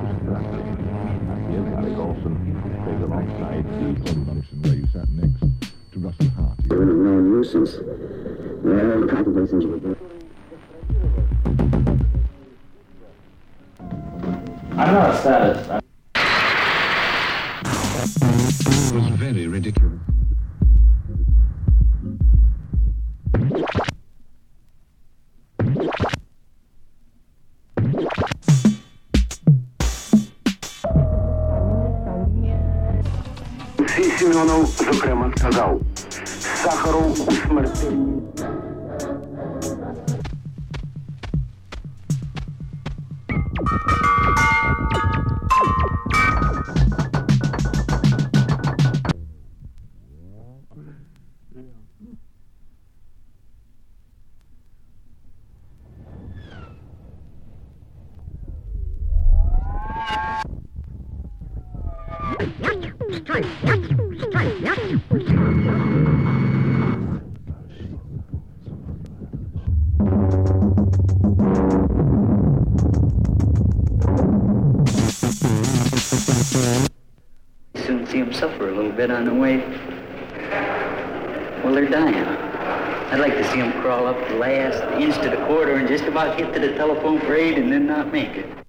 Here's Alec Olson, played alongside the Tom Duncan, where you sat next to Russell Hart. We're no nuisance. Well, probably things were good. I'm not satisfied. It was very ridiculous. Семенов, зокрема, сказав, Сахаров у смертельній. Soon see them suffer a little bit on the way. Well, they're dying. I'd like to see them crawl up the last inch to the quarter and just about get to the telephone for aid and then not make it.